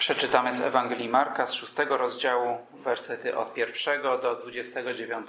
Przeczytamy z Ewangelii Marka z 6 rozdziału, wersety od 1 do 29.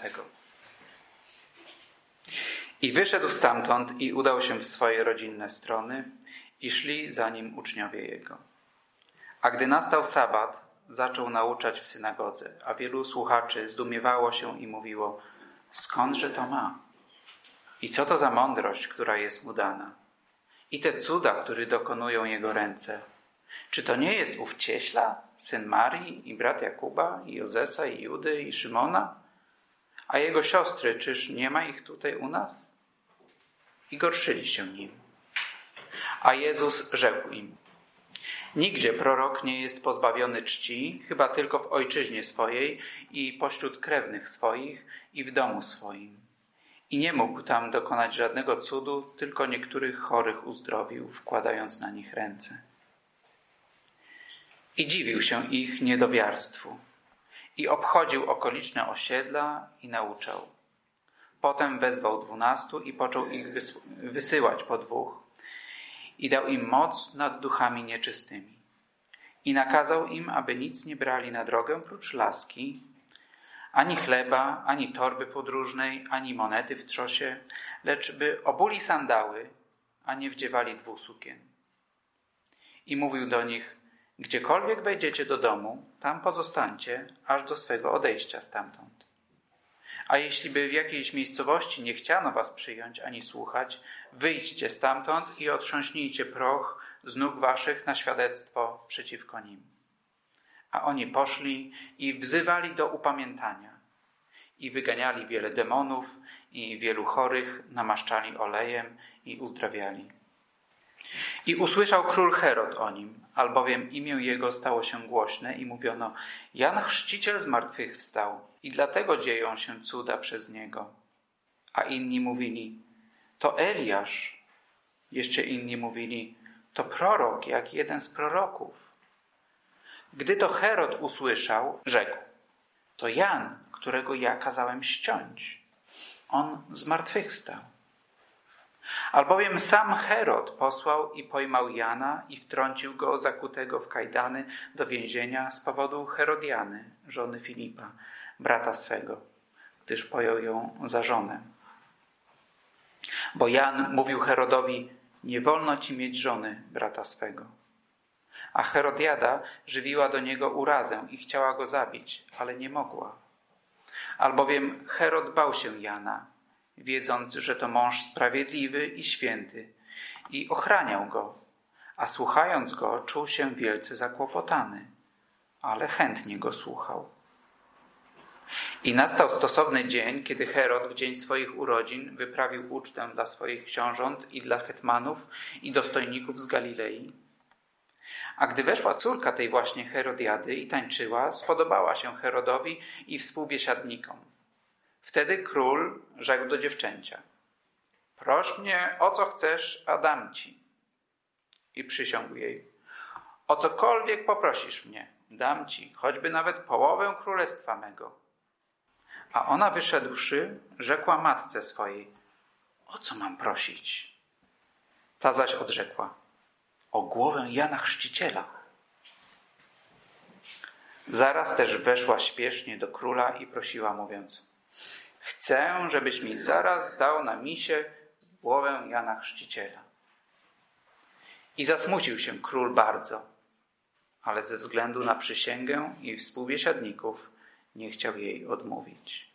I wyszedł stamtąd i udał się w swoje rodzinne strony i szli za nim uczniowie jego. A gdy nastał sabat, zaczął nauczać w synagodze, a wielu słuchaczy zdumiewało się i mówiło: skądże to ma? I co to za mądrość, która jest mu dana? I te cuda, które dokonują jego ręce. Czy to nie jest ów cieśla, syn Marii i brat Jakuba, i Jozesa, i Judy, i Szymona? A jego siostry, czyż nie ma ich tutaj u nas? I gorszyli się nim. A Jezus rzekł im: nigdzie prorok nie jest pozbawiony czci, chyba tylko w ojczyźnie swojej i pośród krewnych swoich i w domu swoim. I nie mógł tam dokonać żadnego cudu, tylko niektórych chorych uzdrowił, wkładając na nich ręce. I dziwił się ich niedowiarstwu. I obchodził okoliczne osiedla i nauczał. Potem wezwał 12 i począł ich wysyłać po 2. I dał im moc nad duchami nieczystymi. I nakazał im, aby nic nie brali na drogę prócz laski, ani chleba, ani torby podróżnej, ani monety w trzosie, lecz by obuli sandały, a nie wdziewali 2 sukien. I mówił do nich: gdziekolwiek wejdziecie do domu, tam pozostańcie, aż do swego odejścia stamtąd. A jeśli by w jakiejś miejscowości nie chciano was przyjąć ani słuchać, wyjdźcie stamtąd i otrząśnijcie proch z nóg waszych na świadectwo przeciwko nim. A oni poszli i wzywali do upamiętania. I wyganiali wiele demonów i wielu chorych namaszczali olejem i uzdrawiali. I usłyszał król Herod o nim, albowiem imię jego stało się głośne i mówiono: Jan Chrzciciel z martwych wstał i dlatego dzieją się cuda przez niego. A inni mówili: to Eliasz. Jeszcze inni mówili: to prorok, jak jeden z proroków. Gdy to Herod usłyszał, rzekł: to Jan, którego ja kazałem ściąć. On zmartwychwstał. Albowiem sam Herod posłał i pojmał Jana i wtrącił go zakutego w kajdany do więzienia z powodu Herodiany, żony Filipa, brata swego, gdyż pojął ją za żonę. Bo Jan mówił Herodowi: nie wolno ci mieć żony brata swego. A Herodiada żywiła do niego urazę i chciała go zabić, ale nie mogła. Albowiem Herod bał się Jana, wiedząc, że to mąż sprawiedliwy i święty, i ochraniał go, a słuchając go czuł się wielce zakłopotany, ale chętnie go słuchał. I nastał stosowny dzień, kiedy Herod w dzień swoich urodzin wyprawił ucztę dla swoich książąt i dla hetmanów i dostojników z Galilei. A gdy weszła córka tej właśnie Herodiady i tańczyła, spodobała się Herodowi i współbiesiadnikom. Wtedy król rzekł do dziewczęcia: proś mnie o co chcesz, a dam ci. I przysiągł jej: o cokolwiek poprosisz mnie, dam ci, choćby nawet połowę królestwa mego. A ona wyszedłszy, rzekła matce swojej: o co mam prosić? Ta zaś odrzekła: o głowę Jana Chrzciciela. Zaraz też weszła śpiesznie do króla i prosiła, mówiąc: chcę, żebyś mi zaraz dał na misie głowę Jana Chrzciciela. I zasmucił się król bardzo, ale ze względu na przysięgę i współbiesiadników nie chciał jej odmówić.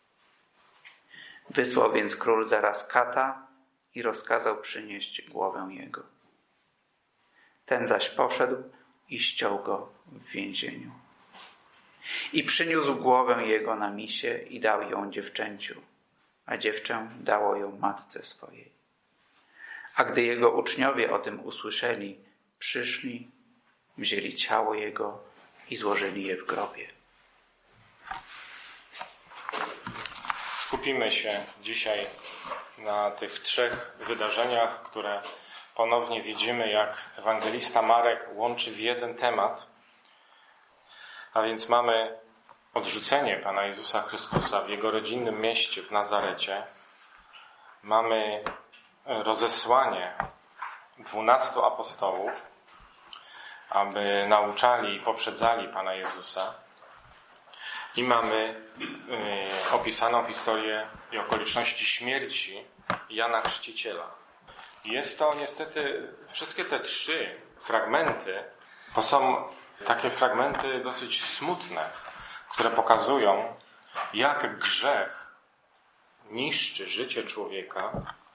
Wysłał więc król zaraz kata i rozkazał przynieść głowę jego. Ten zaś poszedł i ściął go w więzieniu. I przyniósł głowę jego na misie i dał ją dziewczęciu, a dziewczę dało ją matce swojej. A gdy jego uczniowie o tym usłyszeli, przyszli, wzięli ciało jego i złożyli je w grobie. Skupimy się dzisiaj na tych 3 wydarzeniach, które ponownie widzimy, jak ewangelista Marek łączy w jeden temat. A więc mamy odrzucenie Pana Jezusa Chrystusa w Jego rodzinnym mieście w Nazarecie. Mamy rozesłanie 12 apostołów. aby nauczali i poprzedzali Pana Jezusa. I mamy opisaną historię i okoliczności śmierci Jana Chrzciciela. Jest to niestety, wszystkie te 3 fragmenty, to są takie fragmenty dosyć smutne, które pokazują, jak grzech niszczy życie człowieka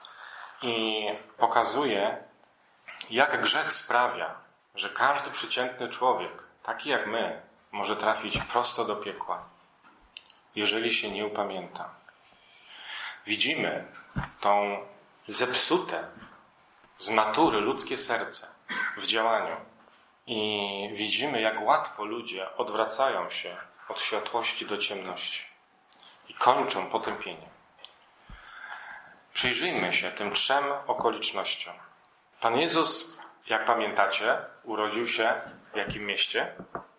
i pokazuje, jak grzech sprawia, że każdy przeciętny człowiek, taki jak my, może trafić prosto do piekła, jeżeli się nie upamięta. Widzimy tą zepsute z natury ludzkie serce w działaniu i widzimy, jak łatwo ludzie odwracają się od światłości do ciemności i kończą potępieniem. Przyjrzyjmy się tym 3 okolicznościom. Pan Jezus, jak pamiętacie, urodził się w jakim mieście?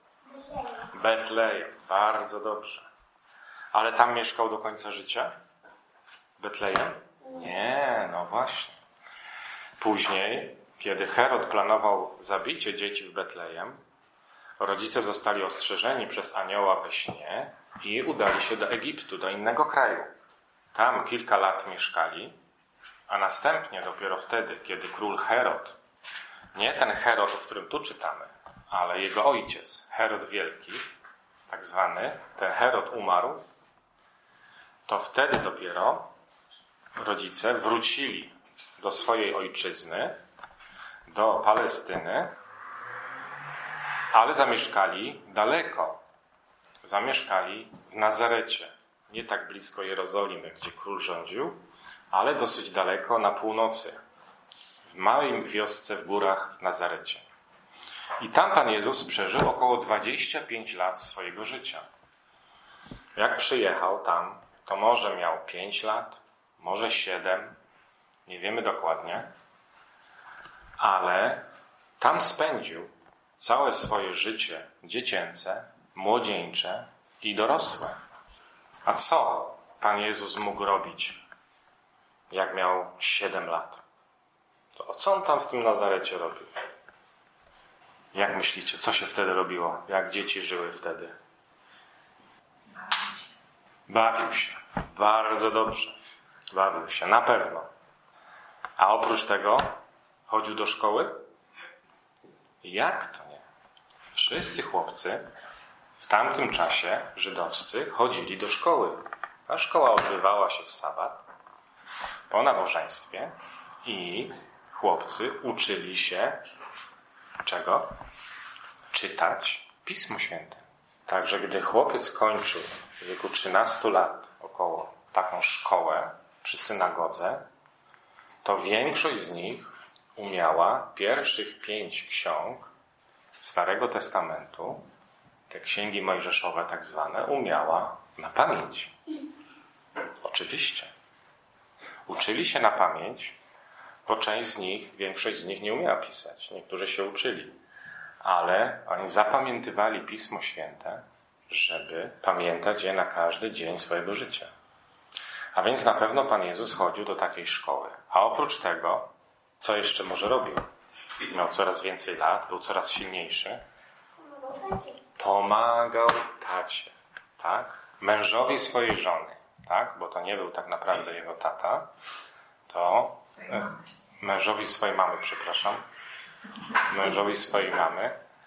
Betlejem. Bardzo dobrze. Ale tam mieszkał do końca życia? Betlejem? Nie, no właśnie. Później, kiedy Herod planował zabicie dzieci w Betlejem, rodzice zostali ostrzeżeni przez anioła we śnie i udali się do Egiptu, do innego kraju. Tam kilka lat mieszkali, a następnie dopiero wtedy, kiedy król Herod, nie ten Herod, o którym tu czytamy, ale jego ojciec, Herod Wielki, tak zwany, ten Herod umarł, to wtedy dopiero rodzice wrócili do swojej ojczyzny, do Palestyny, ale zamieszkali daleko. Zamieszkali w Nazarecie. Nie tak blisko Jerozolimy, gdzie król rządził, ale dosyć daleko na północy. W małej wiosce w górach w Nazarecie. I tam Pan Jezus przeżył około 25 lat swojego życia. Jak przyjechał tam, to może miał 5 lat, może 7, nie wiemy dokładnie, ale tam spędził całe swoje życie dziecięce, młodzieńcze i dorosłe. A co Pan Jezus mógł robić, jak miał 7 lat? To co On tam w tym Nazarecie robił? Jak myślicie, co się wtedy robiło? Jak dzieci żyły wtedy? Bawił się. Bardzo dobrze. Bawił się, na pewno. A oprócz tego chodził do szkoły? Jak to nie? Wszyscy chłopcy w tamtym czasie żydowscy chodzili do szkoły. A szkoła odbywała się w sabat po nabożeństwie i chłopcy uczyli się czego? Czytać Pismo Święte. Także gdy chłopiec kończył w wieku 13 lat około taką szkołę przy synagodze, to większość z nich umiała pierwszych 5 ksiąg Starego Testamentu, te księgi mojżeszowe tak zwane, umiała na pamięć. Oczywiście. Uczyli się na pamięć, bo większość z nich nie umiała pisać. Niektórzy się uczyli. Ale oni zapamiętywali Pismo Święte, żeby pamiętać je na każdy dzień swojego życia. A więc na pewno Pan Jezus chodził do takiej szkoły. A oprócz tego, co jeszcze może robił? Miał coraz więcej lat, był coraz silniejszy. Pomagał tacie, tak? Mężowi swojej żony, tak? Bo to nie był tak naprawdę jego tata. To mężowi swojej mamy, przepraszam. Mężowi swojej mamy.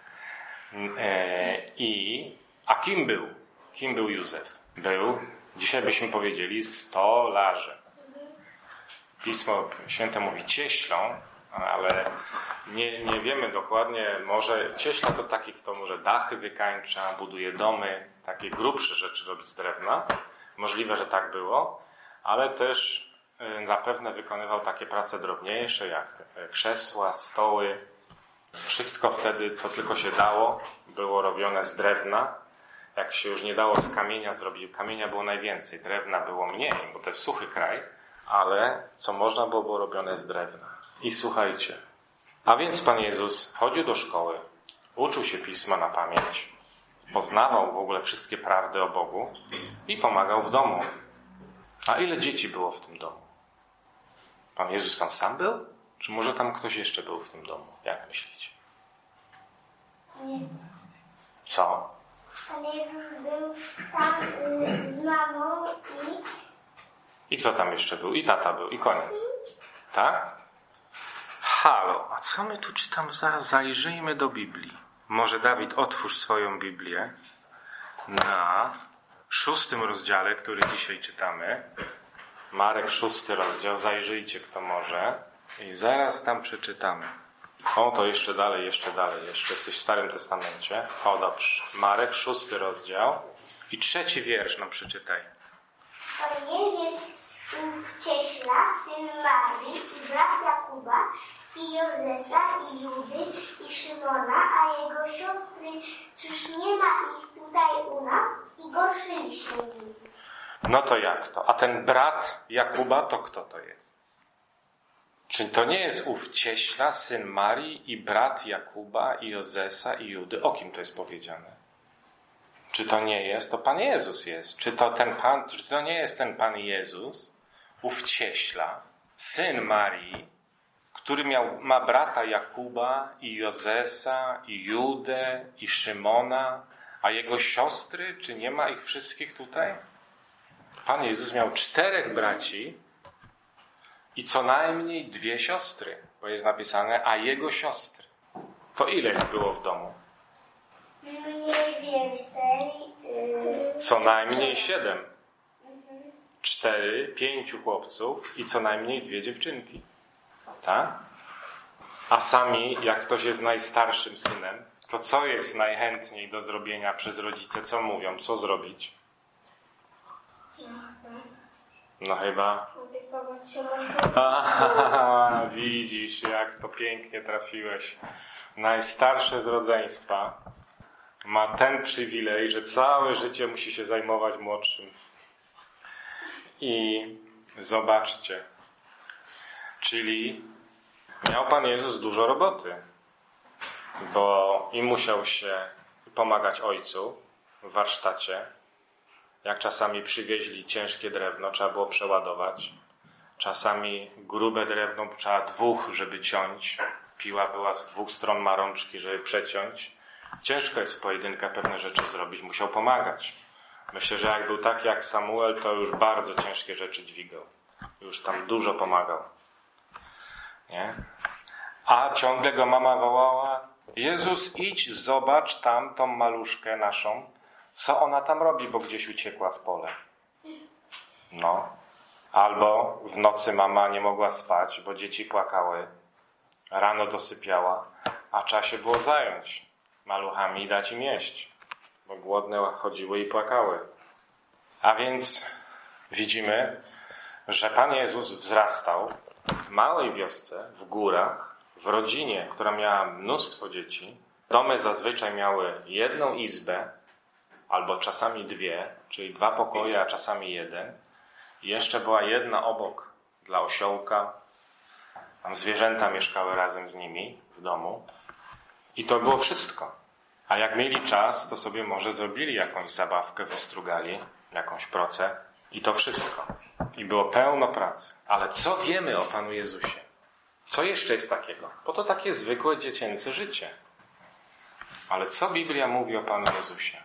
A kim był? Kim był Józef? Był, dzisiaj byśmy powiedzieli, stolarzem. Pismo Święte mówi cieślą, ale nie wiemy dokładnie. Może cieśla to taki, kto może dachy wykańcza, buduje domy, takie grubsze rzeczy robi z drewna. Możliwe, że tak było, ale też zapewne wykonywał takie prace drobniejsze, jak krzesła, stoły. Wszystko wtedy, co tylko się dało, było robione z drewna. Jak się już nie dało z kamienia zrobić, kamienia było najwięcej, drewna było mniej, bo to jest suchy kraj, ale co można było robione z drewna. I słuchajcie, a więc Pan Jezus chodził do szkoły, uczył się Pisma na pamięć, poznawał w ogóle wszystkie prawdy o Bogu i pomagał w domu. A ile dzieci było w tym domu? Pan Jezus tam sam był? Czy może tam ktoś jeszcze był w tym domu? Jak myślicie? Nie. Co? Pan Jezus był sam z mamą I kto tam jeszcze był? I tata był, i koniec. Tak? Halo, a co my tu czytamy? Zaraz zajrzyjmy do Biblii. Może Dawid, otwórz swoją Biblię na 6 rozdziale, który dzisiaj czytamy. Marek 6 rozdział, zajrzyjcie kto może. I zaraz tam przeczytamy. O, to jeszcze dalej, jeszcze jesteś w Starym Testamencie. O, dobrze. Marek 6 rozdział i 3 wiersz nam przeczytaj. To nie jest ów Cieśla, syn Marii i brat Jakuba i Józefa i Judy i Szymona, a jego siostry, czyż nie ma ich tutaj u nas? I gorszyli się nim. No to jak to? A ten brat Jakuba to kto to jest? Czy to nie jest ów Cieśla, syn Marii i brat Jakuba i Józefa i Judy? O kim to jest powiedziane? Czy to nie jest? To Pan Jezus jest. Czy to nie jest ten Pan Jezus, ów Cieśla, syn Marii, który ma brata Jakuba i Józefa i Judę i Szymona, a jego siostry, czy nie ma ich wszystkich tutaj? Pan Jezus miał 4 braci i co najmniej 2 siostry, bo jest napisane, a jego siostry. To ile ich było w domu? Mniej więcej. Co najmniej 7. 4, 5 chłopców i co najmniej 2 dziewczynki. Tak? A sami, jak ktoś jest najstarszym synem, to co jest najchętniej do zrobienia przez rodzice? Co mówią? Co zrobić? No chyba... Opiekować się widzisz, jak to pięknie trafiłeś. Najstarsze z rodzeństwa ma ten przywilej, że całe życie musi się zajmować młodszym. I zobaczcie, czyli miał Pan Jezus dużo roboty, bo i musiał się pomagać Ojcu w warsztacie. Jak czasami przywieźli ciężkie drewno, trzeba było przeładować. Czasami grube drewno trzeba 2, żeby ciąć. Piła była z 2 stron ma rączki, żeby przeciąć. Ciężko jest w pojedynkę pewne rzeczy zrobić. Musiał pomagać. Myślę, że jak był taki jak Samuel, to już bardzo ciężkie rzeczy dźwigał. Już tam dużo pomagał. Nie? A ciągle go mama wołała: Jezus, idź, zobacz tam tą maluszkę naszą, co ona tam robi, bo gdzieś uciekła w pole. No. Albo w nocy mama nie mogła spać, bo dzieci płakały. Rano dosypiała, a trzeba się było zająć maluchami i dać im jeść, bo głodne chodziły i płakały. A więc widzimy, że Pan Jezus wzrastał w małej wiosce, w górach, w rodzinie, która miała mnóstwo dzieci. Domy zazwyczaj miały 1 izbę, albo czasami 2, czyli 2 pokoje, a czasami 1. I jeszcze była 1 obok dla osiołka. Tam zwierzęta mieszkały razem z nimi w domu. I to było wszystko. A jak mieli czas, to sobie może zrobili jakąś zabawkę, wystrugali jakąś procę. I to wszystko. I było pełno pracy. Ale co wiemy o Panu Jezusie? Co jeszcze jest takiego? Bo to takie zwykłe dziecięce życie. Ale co Biblia mówi o Panu Jezusie?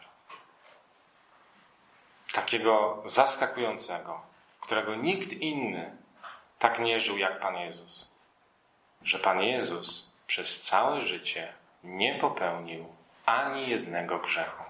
Takiego zaskakującego, którego nikt inny tak nie żył jak Pan Jezus. Że Pan Jezus przez całe życie nie popełnił ani jednego grzechu.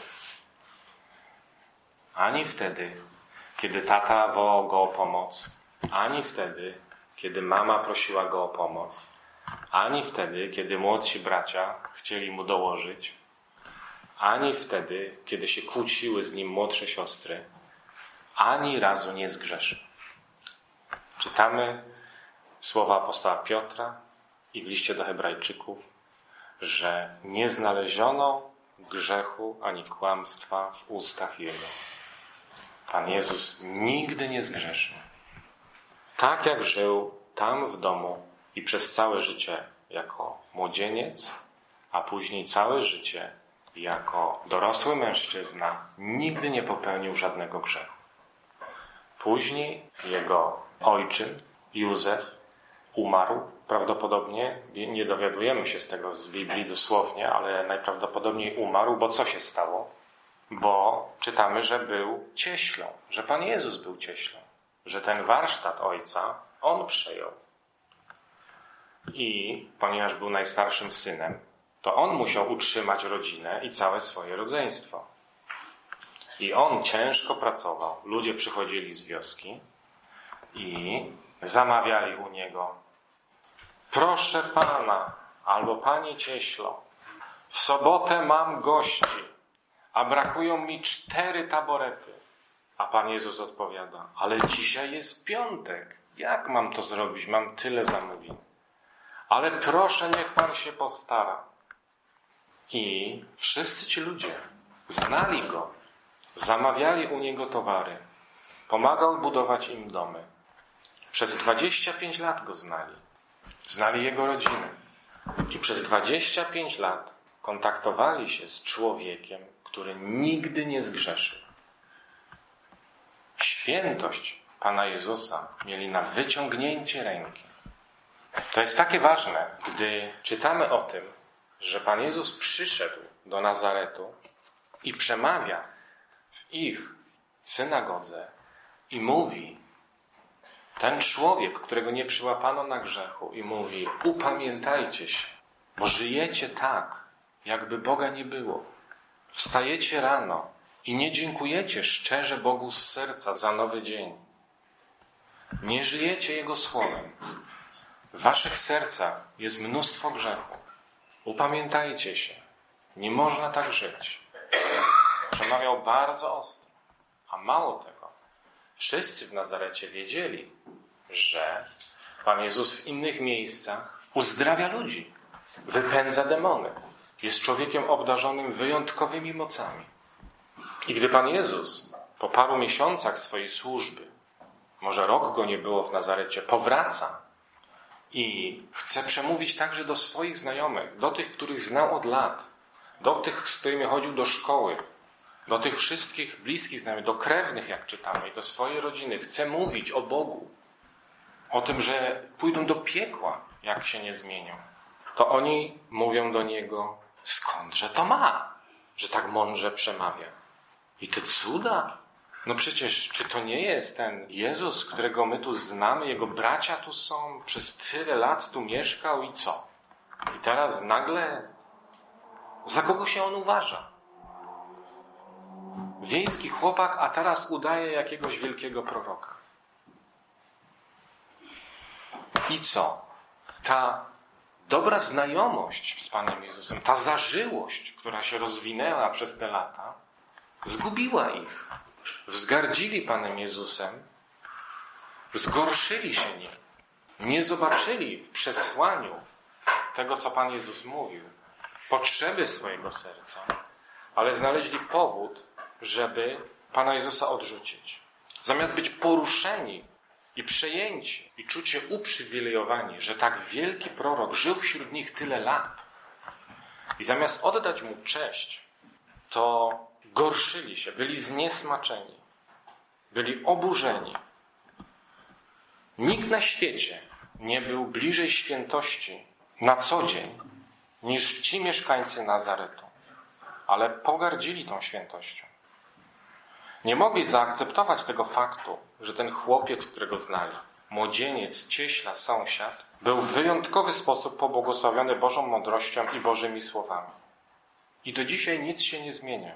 Ani wtedy, kiedy tata wołał go o pomoc, ani wtedy, kiedy mama prosiła go o pomoc, ani wtedy, kiedy młodsi bracia chcieli mu dołożyć, ani wtedy, kiedy się kłóciły z nim młodsze siostry, ani razu nie zgrzeszył. Czytamy słowa apostoła Piotra i w liście do Hebrajczyków, że nie znaleziono grzechu ani kłamstwa w ustach Jego. Pan Jezus nigdy nie zgrzeszył. Tak jak żył tam w domu i przez całe życie jako młodzieniec, a później całe życie jako dorosły mężczyzna, nigdy nie popełnił żadnego grzechu. Później jego ojczym, Józef, umarł Prawdopodobnie, nie dowiadujemy się z tego z Biblii dosłownie, ale najprawdopodobniej umarł, bo co się stało? Bo czytamy, że był cieślą, że Pan Jezus był cieślą, że ten warsztat Ojca On przejął. I ponieważ był najstarszym synem, to On musiał utrzymać rodzinę i całe swoje rodzeństwo. I On ciężko pracował. Ludzie przychodzili z wioski i zamawiali u Niego: proszę Pana, albo Panie cieślo, w sobotę mam gości, a brakują mi 4 taborety. A Pan Jezus odpowiada: ale dzisiaj jest piątek. Jak mam to zrobić? Mam tyle zamówień. Ale proszę, niech Pan się postara. I wszyscy ci ludzie znali Go, zamawiali u Niego towary, pomagał budować im domy. Przez 25 lat Go znali. Znali Jego rodzinę. I przez 25 lat kontaktowali się z człowiekiem, który nigdy nie zgrzeszył. Świętość Pana Jezusa mieli na wyciągnięcie ręki. To jest takie ważne, gdy czytamy o tym, że Pan Jezus przyszedł do Nazaretu i przemawia w ich synagodze i mówi, ten człowiek, którego nie przyłapano na grzechu, i mówi: upamiętajcie się, bo żyjecie tak, jakby Boga nie było. Wstajecie rano i nie dziękujecie szczerze Bogu z serca za nowy dzień. Nie żyjecie Jego słowem. W waszych sercach jest mnóstwo grzechu. Upamiętajcie się. Nie można tak żyć. Przemawiał bardzo ostro. A mało tego, wszyscy w Nazarecie wiedzieli, że Pan Jezus w innych miejscach uzdrawia ludzi, wypędza demony, jest człowiekiem obdarzonym wyjątkowymi mocami. I gdy Pan Jezus po paru miesiącach swojej służby, może rok Go nie było w Nazarecie, powraca i chce przemówić także do swoich znajomych, do tych, których znał od lat, do tych, z którymi chodził do szkoły, do tych wszystkich bliskich znajomych, do krewnych, jak czytamy, i do swojej rodziny. Chce mówić o Bogu, o tym, że pójdą do piekła, jak się nie zmienią. To oni mówią do Niego: skądże to ma, że tak mądrze przemawia? I te cuda? No przecież, czy to nie jest ten Jezus, którego my tu znamy, Jego bracia tu są, przez tyle lat tu mieszkał i co? I teraz nagle, za kogo się On uważa? Wiejski chłopak, a teraz udaje jakiegoś wielkiego proroka. I co? Ta dobra znajomość z Panem Jezusem, ta zażyłość, która się rozwinęła przez te lata, zgubiła ich. Wzgardzili Panem Jezusem, zgorszyli się nim. Nie zobaczyli w przesłaniu tego, co Pan Jezus mówił, potrzeby swojego serca, ale znaleźli powód, żeby Pana Jezusa odrzucić. Zamiast być poruszeni i przejęci i czuć się uprzywilejowani, że tak wielki prorok żył wśród nich tyle lat, i zamiast oddać Mu cześć, to gorszyli się, byli zniesmaczeni, byli oburzeni. Nikt na świecie nie był bliżej świętości na co dzień niż ci mieszkańcy Nazaretu, ale pogardzili tą świętością. Nie mogli zaakceptować tego faktu, że ten chłopiec, którego znali, młodzieniec, cieśla, sąsiad, był w wyjątkowy sposób pobłogosławiony Bożą mądrością i Bożymi słowami. I do dzisiaj nic się nie zmienia.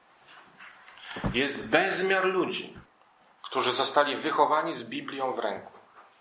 Jest bezmiar ludzi, którzy zostali wychowani z Biblią w ręku.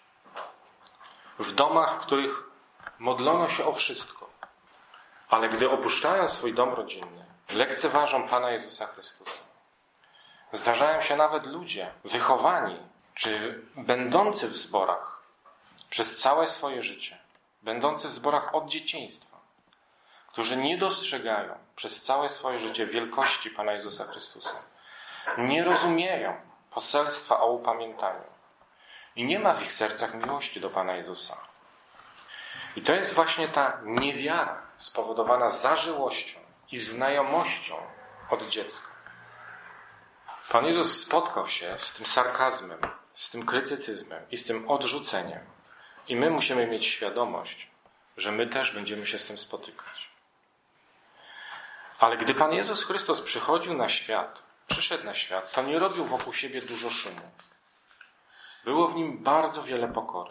W domach, w których modlono się o wszystko. Ale gdy opuszczają swój dom rodzinny, lekceważą Pana Jezusa Chrystusa. Zdarzają się nawet ludzie wychowani, czy będący w zborach przez całe swoje życie, będący w zborach od dzieciństwa, którzy nie dostrzegają przez całe swoje życie wielkości Pana Jezusa Chrystusa. Nie rozumieją poselstwa o upamiętaniu. I nie ma w ich sercach miłości do Pana Jezusa. I to jest właśnie ta niewiara spowodowana zażyłością i znajomością od dziecka. Pan Jezus spotkał się z tym sarkazmem, z tym krytycyzmem i z tym odrzuceniem. I my musimy mieć świadomość, że my też będziemy się z tym spotykać. Ale gdy Pan Jezus Chrystus przyszedł na świat, to nie robił wokół siebie dużo szumu. Było w nim bardzo wiele pokory.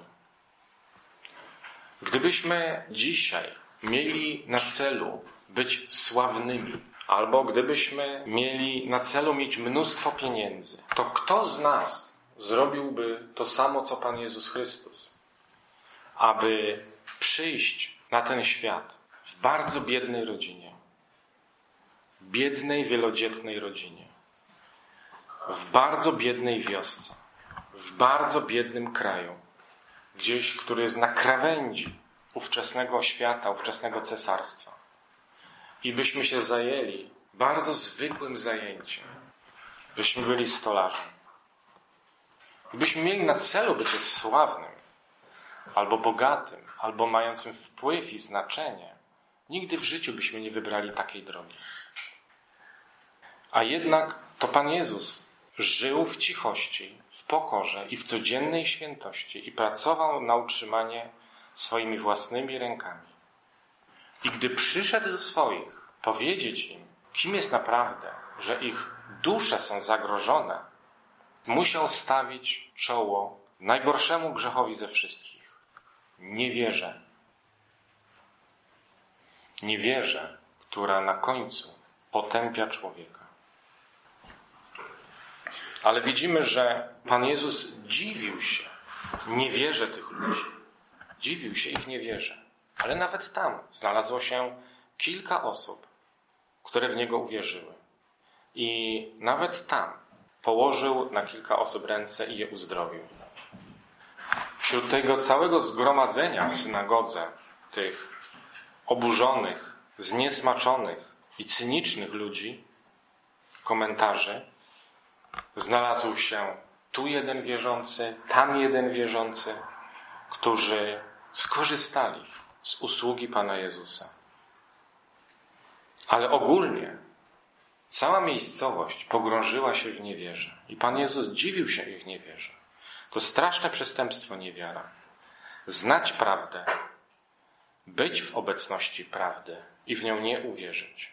Gdybyśmy dzisiaj mieli na celu być sławnymi, albo gdybyśmy mieli na celu mieć mnóstwo pieniędzy, to kto z nas zrobiłby to samo, co Pan Jezus Chrystus? Aby przyjść na ten świat w bardzo biednej rodzinie, biednej, wielodzietnej rodzinie, w bardzo biednej wiosce, w bardzo biednym kraju, gdzieś, który jest na krawędzi ówczesnego świata, ówczesnego cesarstwa. I byśmy się zajęli bardzo zwykłym zajęciem. Byśmy byli stolarzem. Gdybyśmy mieli na celu bycie sławnym, albo bogatym, albo mającym wpływ i znaczenie, nigdy w życiu byśmy nie wybrali takiej drogi. A jednak to Pan Jezus żył w cichości, w pokorze i w codziennej świętości i pracował na utrzymanie swoimi własnymi rękami. I gdy przyszedł do swoich powiedzieć im, kim jest naprawdę, że ich dusze są zagrożone, musiał stawić czoło najgorszemu grzechowi ze wszystkich. Niewierze. Niewierze, która na końcu potępia człowieka. Ale widzimy, że Pan Jezus dziwił się niewierze tych ludzi. Dziwił się ich niewierze. Ale nawet tam znalazło się kilka osób, które w Niego uwierzyły. I nawet tam położył na kilka osób ręce i je uzdrowił. Wśród tego całego zgromadzenia w synagodze, tych oburzonych, zniesmaczonych i cynicznych ludzi, komentarzy, znalazł się tu jeden wierzący, tam jeden wierzący, którzy skorzystali z usługi Pana Jezusa. Ale ogólnie cała miejscowość pogrążyła się w niewierze. I Pan Jezus dziwił się ich niewierze. To straszne przestępstwo niewiara. Znać prawdę, być w obecności prawdy i w nią nie uwierzyć.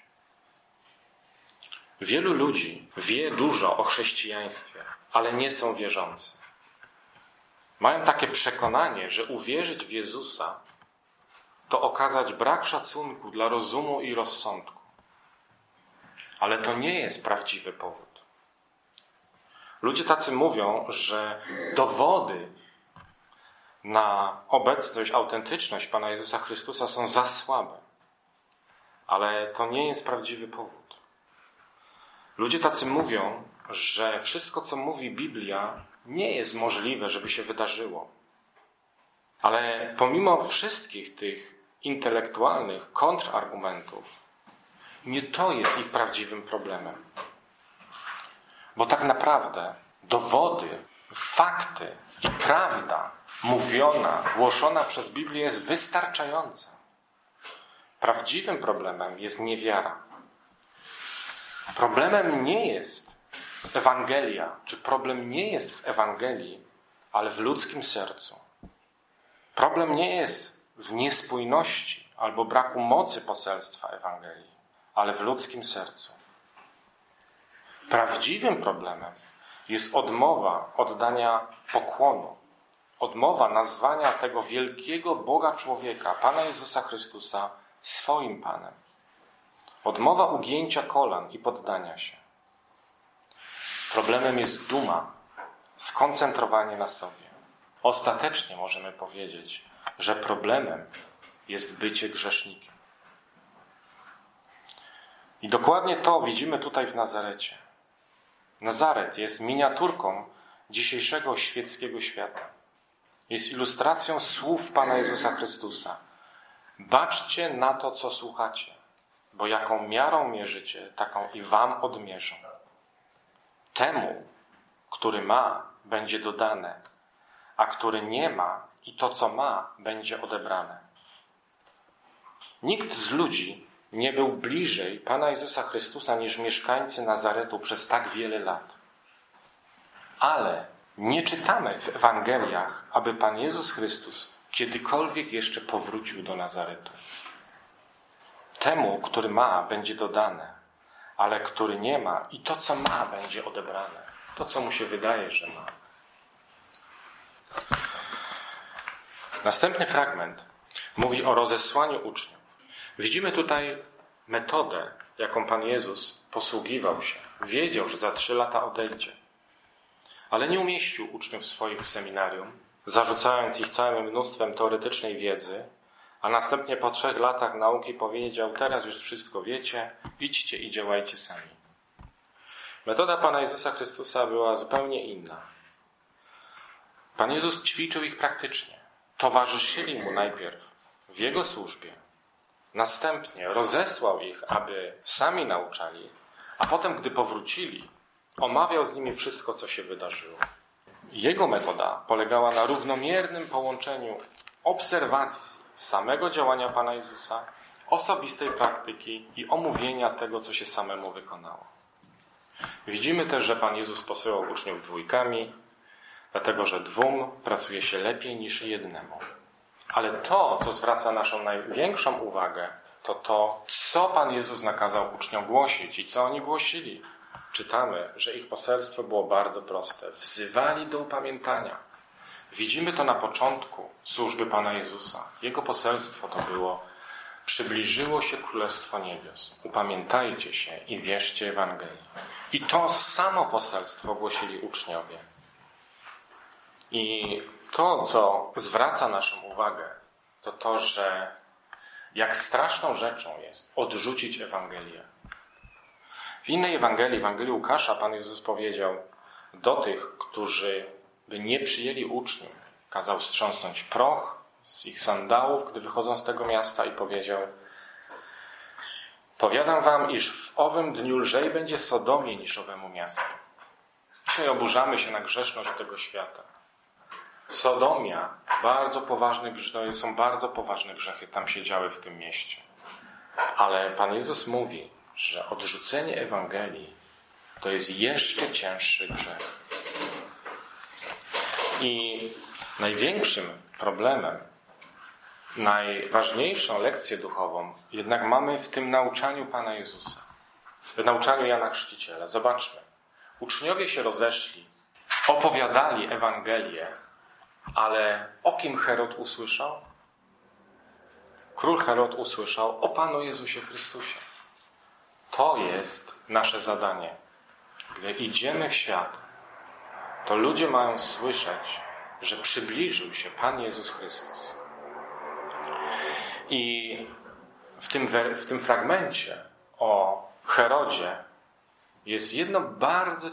Wielu ludzi wie dużo o chrześcijaństwie, ale nie są wierzący. Mają takie przekonanie, że uwierzyć w Jezusa to okazać brak szacunku dla rozumu i rozsądku. Ale to nie jest prawdziwy powód. Ludzie tacy mówią, że dowody na obecność, autentyczność Pana Jezusa Chrystusa są za słabe. Ale to nie jest prawdziwy powód. Ludzie tacy mówią, że wszystko, co mówi Biblia, nie jest możliwe, żeby się wydarzyło. Ale pomimo wszystkich tych intelektualnych kontrargumentów, nie to jest ich prawdziwym problemem. Bo tak naprawdę dowody, fakty i prawda mówiona, głoszona przez Biblię jest wystarczająca. Prawdziwym problemem jest niewiara. Problemem nie jest Ewangelia, czy problem nie jest w Ewangelii, ale w ludzkim sercu. Problem nie jest w niespójności albo braku mocy poselstwa Ewangelii, ale w ludzkim sercu. Prawdziwym problemem jest odmowa oddania pokłonu, odmowa nazwania tego wielkiego Boga człowieka, Pana Jezusa Chrystusa, swoim Panem. Odmowa ugięcia kolan i poddania się. Problemem jest duma, skoncentrowanie na sobie. Ostatecznie możemy powiedzieć, że problemem jest bycie grzesznikiem. I dokładnie to widzimy tutaj w Nazarecie. Nazaret jest miniaturką dzisiejszego świeckiego świata. Jest ilustracją słów Pana Jezusa Chrystusa. Baczcie na to, co słuchacie, bo jaką miarą mierzycie, taką i wam odmierzą. Temu, który ma, będzie dodane, a który nie ma i to, co ma, będzie odebrane. Nikt z ludzi nie był bliżej Pana Jezusa Chrystusa niż mieszkańcy Nazaretu przez tak wiele lat. Ale nie czytamy w Ewangeliach, aby Pan Jezus Chrystus kiedykolwiek jeszcze powrócił do Nazaretu. Temu, który ma, będzie dodane, ale który nie ma i to, co ma, będzie odebrane. To, co mu się wydaje, że ma. Następny fragment mówi o rozesłaniu uczniów. Widzimy tutaj metodę, jaką Pan Jezus posługiwał się. Wiedział, że za 3 lata odejdzie. Ale nie umieścił uczniów swoich w seminarium, zarzucając ich całym mnóstwem teoretycznej wiedzy, a następnie po 3 latach nauki powiedział: teraz już wszystko wiecie, idźcie i działajcie sami. Metoda Pana Jezusa Chrystusa była zupełnie inna. Pan Jezus ćwiczył ich praktycznie. Towarzyszyli Mu najpierw w Jego służbie. Następnie rozesłał ich, aby sami nauczali, a potem, gdy powrócili, omawiał z nimi wszystko, co się wydarzyło. Jego metoda polegała na równomiernym połączeniu obserwacji samego działania Pana Jezusa, osobistej praktyki i omówienia tego, co się samemu wykonało. Widzimy też, że Pan Jezus posyłał uczniów dwójkami, dlatego że 2 pracuje się lepiej niż 1. Ale to, co zwraca naszą największą uwagę, to to, co Pan Jezus nakazał uczniom głosić i co oni głosili. Czytamy, że ich poselstwo było bardzo proste. Wzywali do upamiętania. Widzimy to na początku służby Pana Jezusa. Jego poselstwo to było: przybliżyło się Królestwo Niebios. Upamiętajcie się i wierzcie Ewangelii. I to samo poselstwo głosili uczniowie. I to, co zwraca naszą uwagę, to to, że jak straszną rzeczą jest odrzucić Ewangelię. W innej Ewangelii, Ewangelii Łukasza, Pan Jezus powiedział do tych, którzy by nie przyjęli uczniów, kazał strząsnąć proch z ich sandałów, gdy wychodzą z tego miasta, i powiedział: powiadam wam, iż w owym dniu lżej będzie Sodomie niż owemu miastu. Dzisiaj oburzamy się na grzeszność tego świata. Sodomia, są bardzo poważne grzechy tam się działy w tym mieście. Ale Pan Jezus mówi, że odrzucenie Ewangelii to jest jeszcze cięższy grzech. I największym problemem, najważniejszą lekcję duchową jednak mamy w tym nauczaniu Pana Jezusa. W nauczaniu Jana Chrzciciela. Zobaczmy. Uczniowie się rozeszli, opowiadali Ewangelię, ale o kim Herod usłyszał? Król Herod usłyszał o Panu Jezusie Chrystusie. To jest nasze zadanie. Gdy idziemy w świat, to ludzie mają słyszeć, że przybliżył się Pan Jezus Chrystus. I w tym fragmencie o Herodzie jest jedno bardzo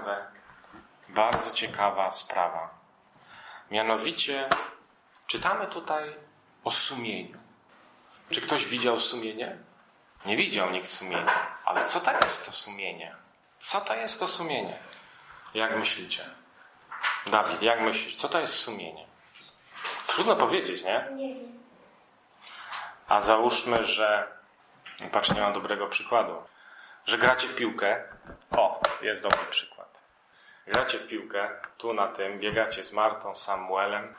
ciekawa sprawa. Mianowicie czytamy tutaj o sumieniu. Czy ktoś widział sumienie? Nie widział nikt sumienia. Ale co to jest to sumienie? Co to jest to sumienie? Jak myślicie? Dawid, jak myślisz? Co to jest sumienie? Trudno powiedzieć, nie? Nie wiem. A załóżmy, że... Patrz, nie mam dobrego przykładu. Że gracie w piłkę. O, jest dobry przykład. Gracie w piłkę, tu na tym, biegacie z Martą, Samuelem.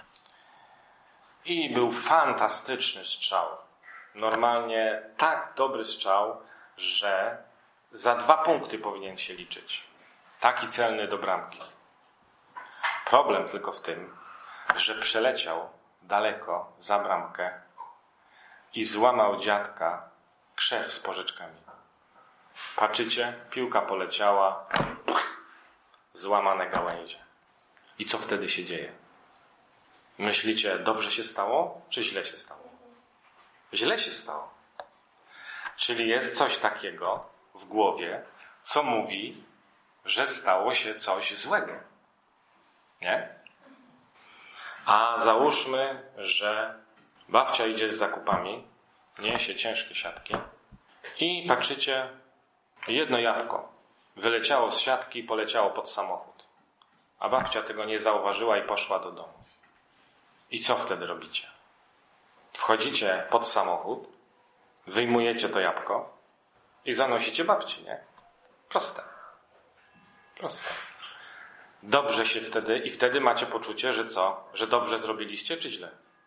I był fantastyczny strzał. Normalnie tak dobry strzał, że za 2 punkty powinien się liczyć. Taki celny do bramki. Problem tylko w tym, że przeleciał daleko za bramkę i złamał dziadka krzew z porzeczkami. Patrzycie, piłka poleciała, złamane gałęzie. I co wtedy się dzieje? Myślicie, dobrze się stało, czy źle się stało? Źle się stało. Czyli jest coś takiego w głowie, co mówi, że stało się coś złego. Nie? A załóżmy, że babcia idzie z zakupami, niesie ciężkie siatki i patrzycie, jedno jabłko wyleciało z siatki i poleciało pod samochód. A babcia tego nie zauważyła i poszła do domu. I co wtedy robicie? Wchodzicie pod samochód, wyjmujecie to jabłko i zanosicie babci, nie? Proste. Proste. Dobrze się wtedy i wtedy macie poczucie, że co? Że dobrze zrobiliście, czy źle?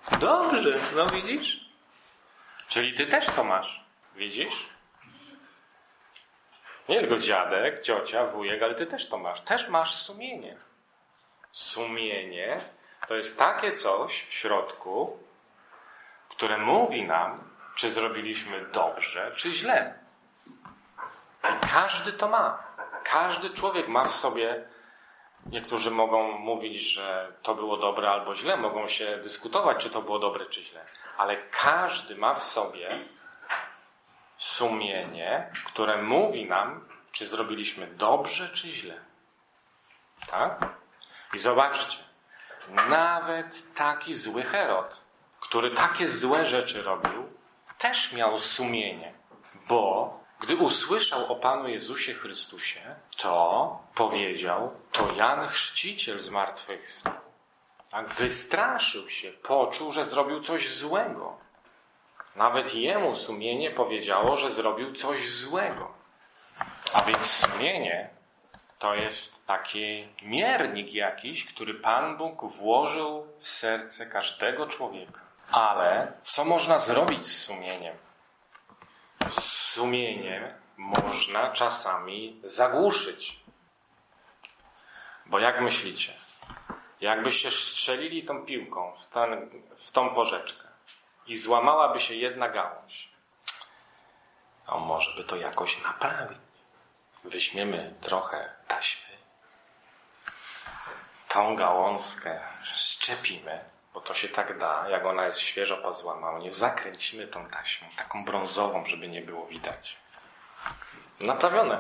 Dobrze, no widzisz? Czyli ty też to masz. Widzisz? Nie tylko dziadek, ciocia, wujek, ale ty też to masz. Też masz sumienie. Sumienie to jest takie coś w środku, które mówi nam, czy zrobiliśmy dobrze, czy źle. I każdy to ma. Każdy człowiek ma w sobie. Niektórzy mogą mówić, że to było dobre albo źle. Mogą się dyskutować, czy to było dobre, czy źle. Ale każdy ma w sobie sumienie, które mówi nam, czy zrobiliśmy dobrze, czy źle. Tak? I zobaczcie. Nawet taki zły Herod, który takie złe rzeczy robił, też miał sumienie. Bo gdy usłyszał o Panu Jezusie Chrystusie, to powiedział, to Jan Chrzciciel zmartwychwstał. Tak? Wystraszył się, poczuł, że zrobił coś złego. Nawet jemu sumienie powiedziało, że zrobił coś złego. A więc sumienie to jest taki miernik jakiś, który Pan Bóg włożył w serce każdego człowieka. Ale co można zrobić z sumieniem? Sumienie można czasami zagłuszyć. Bo jak myślicie? Jakbyście strzelili tą piłką w tą porzeczkę i złamałaby się jedna gałąź, a może by to jakoś naprawić? Weźmiemy trochę taśmy, tą gałązkę szczepimy, bo to się tak da, jak ona jest świeżo pozłamana, zakręcimy tą taśmą, taką brązową, żeby nie było widać. Naprawione.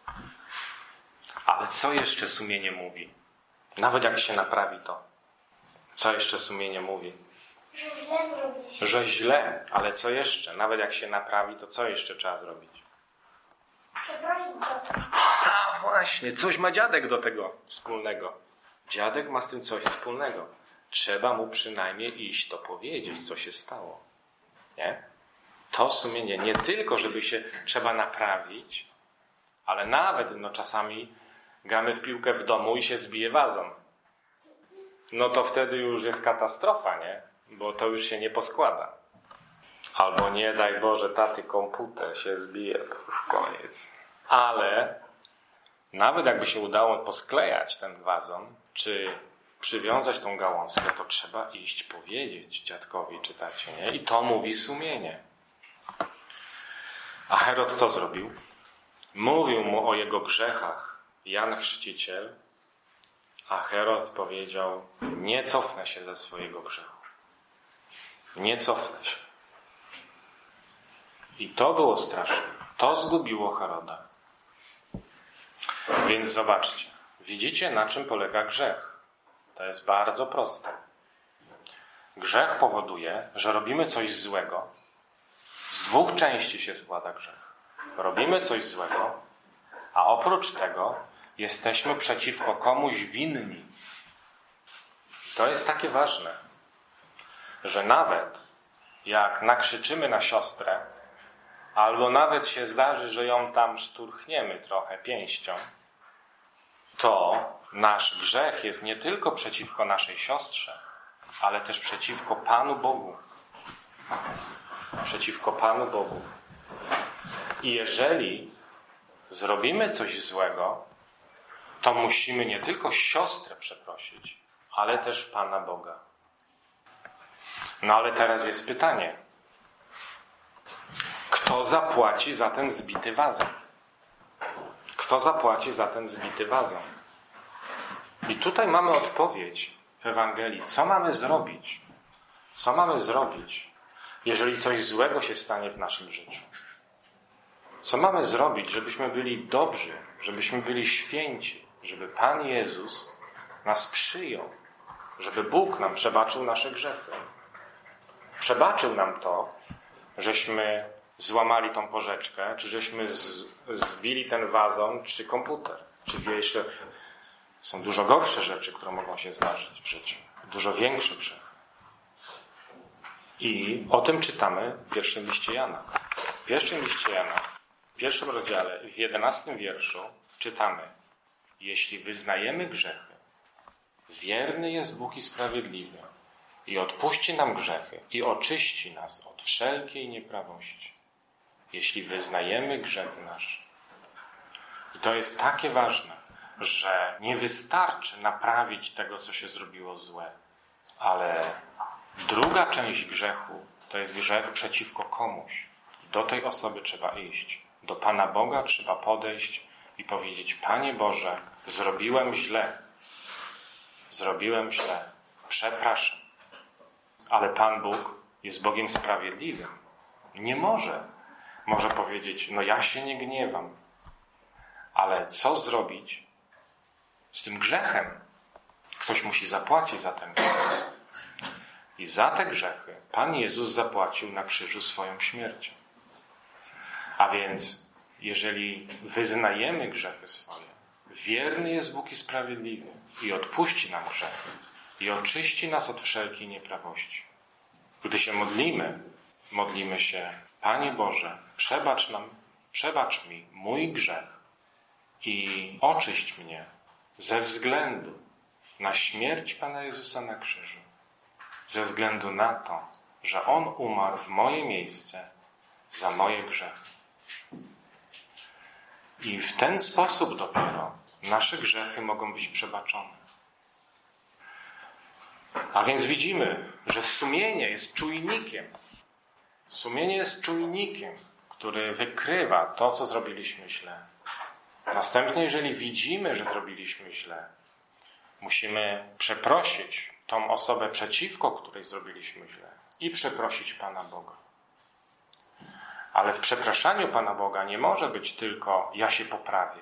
Ale co jeszcze sumienie mówi? Nawet jak się naprawi to. Co jeszcze sumienie mówi? Że źle zrobiliśmy. Że źle, ale co jeszcze? Nawet jak się naprawi, to co jeszcze trzeba zrobić? Przeprosić za to. A właśnie, coś ma dziadek do tego wspólnego. Dziadek ma z tym coś wspólnego. Trzeba mu przynajmniej iść to powiedzieć, co się stało. Nie? To sumienie nie tylko, żeby się trzeba naprawić, ale nawet czasami gramy w piłkę w domu i się zbije wazon. No to wtedy już jest katastrofa, nie? Bo to już się nie poskłada. Albo nie daj Boże, taty komputer się zbije, to już koniec. Ale nawet jakby się udało posklejać ten wazon, czy przywiązać tą gałązkę, to trzeba iść powiedzieć dziadkowi czy tacie, nie? I to mówi sumienie. A Herod co zrobił? Mówił mu o jego grzechach Jan Chrzciciel, a Herod powiedział, nie cofnę się ze swojego grzechu. Nie cofnę się. I to było straszne. To zgubiło Heroda. Więc zobaczcie. Widzicie, na czym polega grzech. To jest bardzo proste. Grzech powoduje, że robimy coś złego. Z dwóch części się składa grzech. Robimy coś złego, a oprócz tego jesteśmy przeciwko komuś winni. To jest takie ważne, że nawet jak nakrzyczymy na siostrę, albo nawet się zdarzy, że ją tam szturchniemy trochę pięścią, to nasz grzech jest nie tylko przeciwko naszej siostrze, ale też przeciwko Panu Bogu. Przeciwko Panu Bogu. I jeżeli zrobimy coś złego, to musimy nie tylko siostrę przeprosić, ale też Pana Boga. No ale teraz jest pytanie. Kto zapłaci za ten zbity wazon? Kto zapłaci za ten zbity wazon? I tutaj mamy odpowiedź w Ewangelii. Co mamy zrobić? Co mamy zrobić, jeżeli coś złego się stanie w naszym życiu? Co mamy zrobić, żebyśmy byli dobrzy, żebyśmy byli święci, żeby Pan Jezus nas przyjął, żeby Bóg nam przebaczył nasze grzechy? Przebaczył nam to, żeśmy złamali tą porzeczkę, czy żeśmy zbili ten wazon, czy komputer. Czy jeszcze są dużo gorsze rzeczy, które mogą się zdarzyć w życiu. Dużo większe grzechy. I o tym czytamy w pierwszym liście Jana. W pierwszym liście Jana, w pierwszym rozdziale, w 11 wierszu czytamy: jeśli wyznajemy grzechy, wierny jest Bóg i sprawiedliwy, i odpuści nam grzechy i oczyści nas od wszelkiej nieprawości, jeśli wyznajemy grzech nasz. I to jest takie ważne, że nie wystarczy naprawić tego, co się zrobiło złe, ale druga część grzechu to jest grzech przeciwko komuś. Do tej osoby trzeba iść. Do Pana Boga trzeba podejść i powiedzieć: Panie Boże, zrobiłem źle, przepraszam. Ale Pan Bóg jest Bogiem sprawiedliwym. Nie może powiedzieć: no ja się nie gniewam. Ale co zrobić z tym grzechem? Ktoś musi zapłacić za ten grzech. I za te grzechy Pan Jezus zapłacił na krzyżu swoją śmiercią. A więc, jeżeli wyznajemy grzechy swoje, wierny jest Bóg i sprawiedliwy i odpuści nam grzechy i oczyści nas od wszelkiej nieprawości. Gdy się modlimy się: Panie Boże, przebacz mi mój grzech i oczyść mnie ze względu na śmierć Pana Jezusa na krzyżu. Ze względu na to, że On umarł w moje miejsce za moje grzechy. I w ten sposób dopiero nasze grzechy mogą być przebaczone. A więc widzimy, że sumienie jest czujnikiem. Sumienie jest czujnikiem, który wykrywa to, co zrobiliśmy źle. Następnie, jeżeli widzimy, że zrobiliśmy źle, musimy przeprosić tą osobę, przeciwko której zrobiliśmy źle, i przeprosić Pana Boga. Ale w przepraszaniu Pana Boga nie może być tylko: ja się poprawię.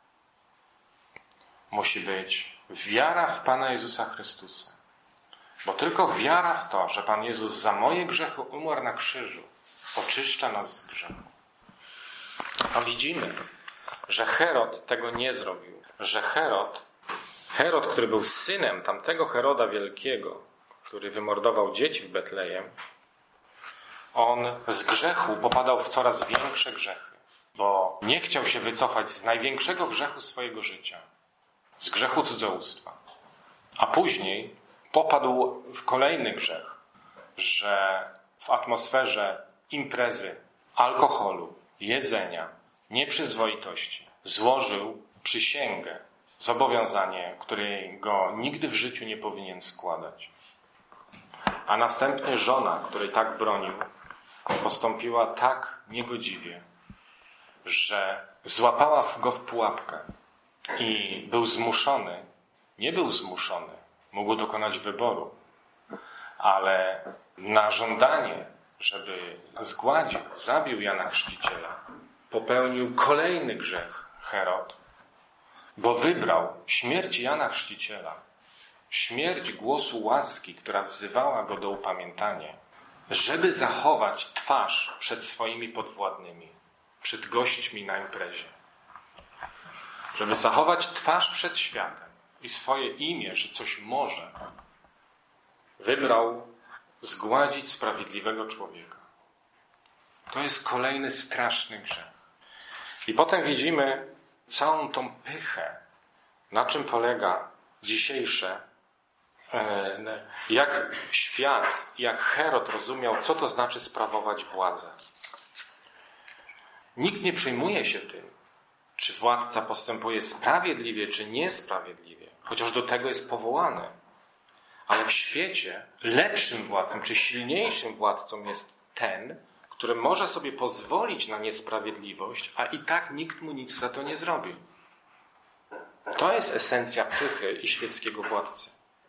Musi być wiara w Pana Jezusa Chrystusa. Bo tylko wiara w to, że Pan Jezus za moje grzechy umarł na krzyżu, oczyszcza nas z grzechu. A widzimy, że Herod tego nie zrobił. Że Herod, który był synem tamtego Heroda Wielkiego, który wymordował dzieci w Betlejem, on z grzechu popadał w coraz większe grzechy, bo nie chciał się wycofać z największego grzechu swojego życia, z grzechu cudzołóstwa. A później popadł w kolejny grzech, że w atmosferze imprezy, alkoholu, jedzenia, nieprzyzwoitości złożył przysięgę, zobowiązanie, którego nigdy w życiu nie powinien składać. A następnie żona, której tak bronił, postąpiła tak niegodziwie, że złapała go w pułapkę i nie był zmuszony, mógł dokonać wyboru, ale na żądanie, żeby zgładził, zabił Jana Chrzciciela, popełnił kolejny grzech Herod, bo wybrał śmierć Jana Chrzciciela, śmierć głosu łaski, która wzywała go do upamiętania, żeby zachować twarz przed swoimi podwładnymi, przed gośćmi na imprezie. Żeby zachować twarz przed światem i swoje imię, że coś może, wybrał zgładzić sprawiedliwego człowieka. To jest kolejny straszny grzech. I potem widzimy całą tą pychę, na czym polega dzisiejsze, jak świat, jak Herod rozumiał, co to znaczy sprawować władzę. Nikt nie przejmuje się tym, czy władca postępuje sprawiedliwie, czy niesprawiedliwie, chociaż do tego jest powołany. Ale w świecie lepszym władcą, czy silniejszym władcą jest ten, który może sobie pozwolić na niesprawiedliwość, a i tak nikt mu nic za to nie zrobi. To jest esencja pychy i świeckiego władcy.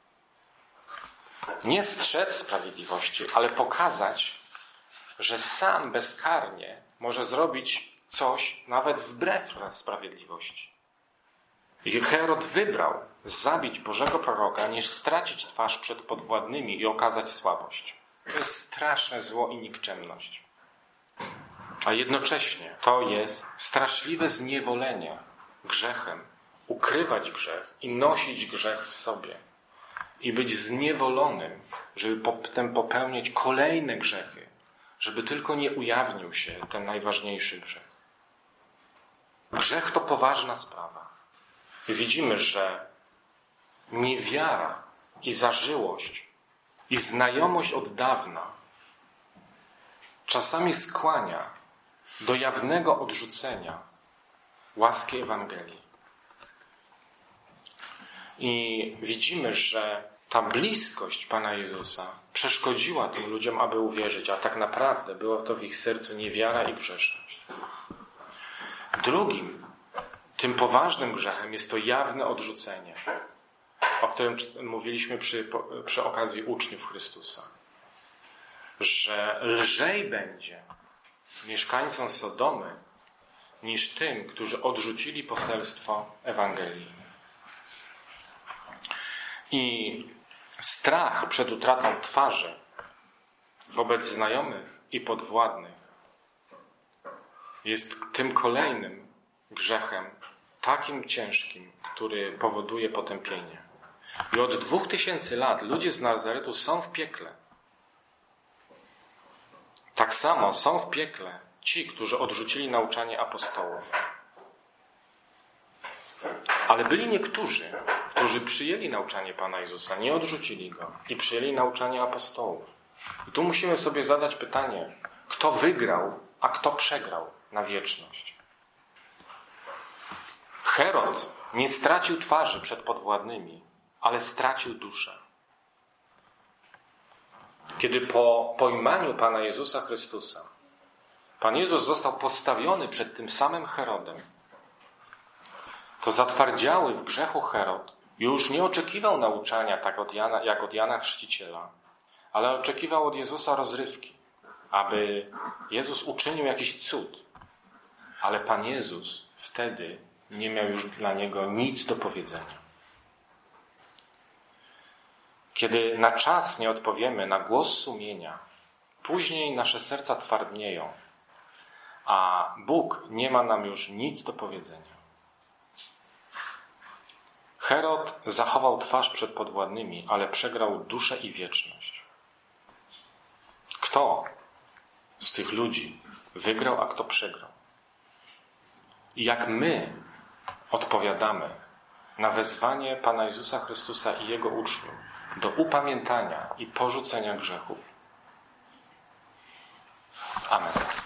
Nie strzec sprawiedliwości, ale pokazać, że sam bezkarnie może zrobić coś nawet wbrew sprawiedliwości. I Herod wybrał zabić Bożego proroka, niż stracić twarz przed podwładnymi i okazać słabość. To jest straszne zło i nikczemność. A jednocześnie to jest straszliwe zniewolenie grzechem, ukrywać grzech i nosić grzech w sobie. I być zniewolonym, żeby potem popełniać kolejne grzechy, żeby tylko nie ujawnił się ten najważniejszy grzech. Grzech to poważna sprawa. I widzimy, że niewiara i zażyłość i znajomość od dawna czasami skłania do jawnego odrzucenia łaski Ewangelii. I widzimy, że ta bliskość Pana Jezusa przeszkodziła tym ludziom, aby uwierzyć, a tak naprawdę było to w ich sercu niewiara i grzeszność. Drugim, tym poważnym grzechem jest to jawne odrzucenie, o którym mówiliśmy przy okazji uczniów Chrystusa. Że lżej będzie mieszkańcom Sodomy niż tym, którzy odrzucili poselstwo Ewangelii. I strach przed utratą twarzy wobec znajomych i podwładnych jest tym kolejnym grzechem, takim ciężkim, który powoduje potępienie. I od 2000 lat ludzie z Nazaretu są w piekle. Tak samo są w piekle ci, którzy odrzucili nauczanie apostołów. Ale byli niektórzy, którzy przyjęli nauczanie Pana Jezusa, nie odrzucili go i przyjęli nauczanie apostołów. I tu musimy sobie zadać pytanie, kto wygrał, a kto przegrał na wieczność. Herod nie stracił twarzy przed podwładnymi, ale stracił duszę. Kiedy po pojmaniu Pana Jezusa Chrystusa Pan Jezus został postawiony przed tym samym Herodem, to zatwardziały w grzechu Herod już nie oczekiwał nauczania tak jak od Jana Chrzciciela, ale oczekiwał od Jezusa rozrywki, aby Jezus uczynił jakiś cud. Ale Pan Jezus wtedy nie miał już dla niego nic do powiedzenia. Kiedy na czas nie odpowiemy na głos sumienia, później nasze serca twardnieją, a Bóg nie ma nam już nic do powiedzenia. Herod zachował twarz przed podwładnymi, ale przegrał duszę i wieczność. Kto z tych ludzi wygrał, a kto przegrał? I jak my odpowiadamy na wezwanie Pana Jezusa Chrystusa i Jego uczniów do upamiętania i porzucenia grzechów? Amen.